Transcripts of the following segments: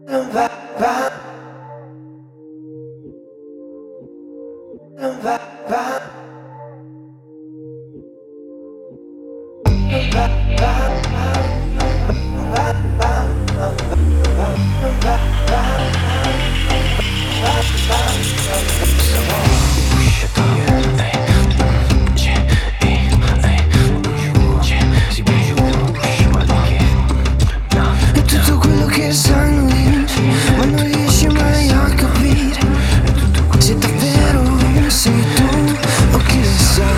Non va, va, non va, va, non va, va, non va, va, non va, va, È tutto quello che sanno dire, ma non riesci mai a capire se davvero sei tu o chi ne sa.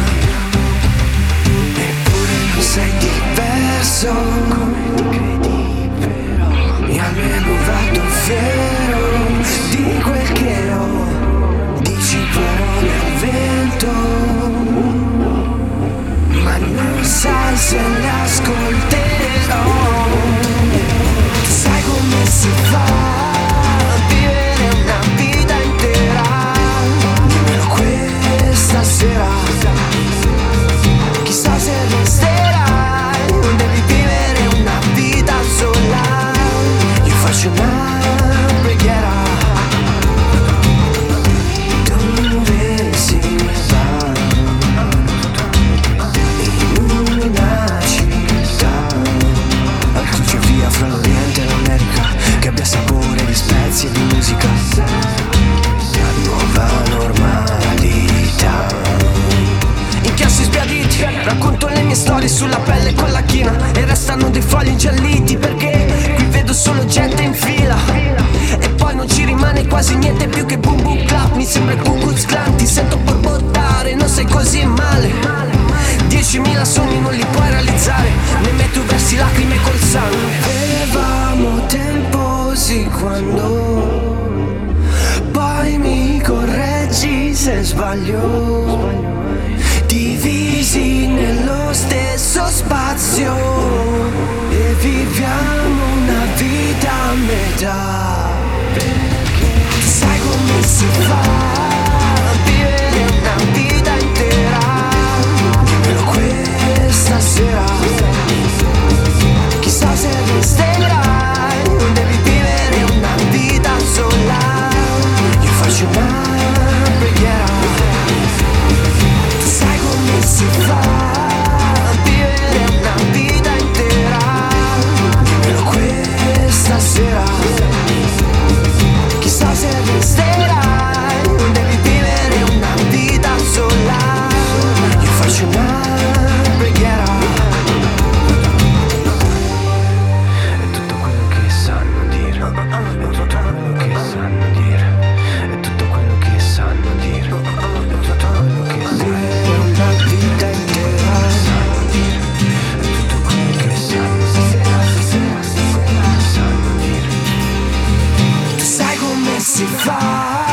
Eppure non sei diverso, e almeno vado vero di quel che ho. Dici parole al vento, ma non sai se le ascolterò. Sai come si fa a vivere una vita intera? Dimmelo questa sera. Chissà se resterai, non devi vivere una vita sola. Io faccio una preghiera dove si va, in una città altrove via fra l'Oriente e l'America, che abbia sapore di spezie e di musica. Nuova normalità. Incassi sbiaditi, racconto le mie storie sulla pelle con la china, e restano dei fogli ingialliti perché qui vedo solo gente in fila. E poi non ci rimane quasi niente più che boom boom clap. Mi sembra il Ku Klux Klan, ti sento borbottare, non sei così male. 10.000 sogni non li puoi realizzare, nemmeno tu versi lacrime col sangue. Avevamo tempo sì quando poi mi correggi se sbaglio, divisi nello stesso spazio, e viviamo una vita a metà. Sai come si fa a vivere una vita intera? Dimmelo questa sera. Chissà se resterai, non devi vivere una vita sola. Io faccio una preghiera. Sai come si fa a vivere una vita intera? Dimmelo questa sera. Chissà se resterai, non devi vivere una vita sola. Io faccio una preghiera. È tutto quello che sanno dire, è tutto quello che sanno dire, è tutto quello che sanno dire, è tutto quello che sanno dire. Una vita intera sanno dire, è tutto quello che sanno dire. Sai come si fa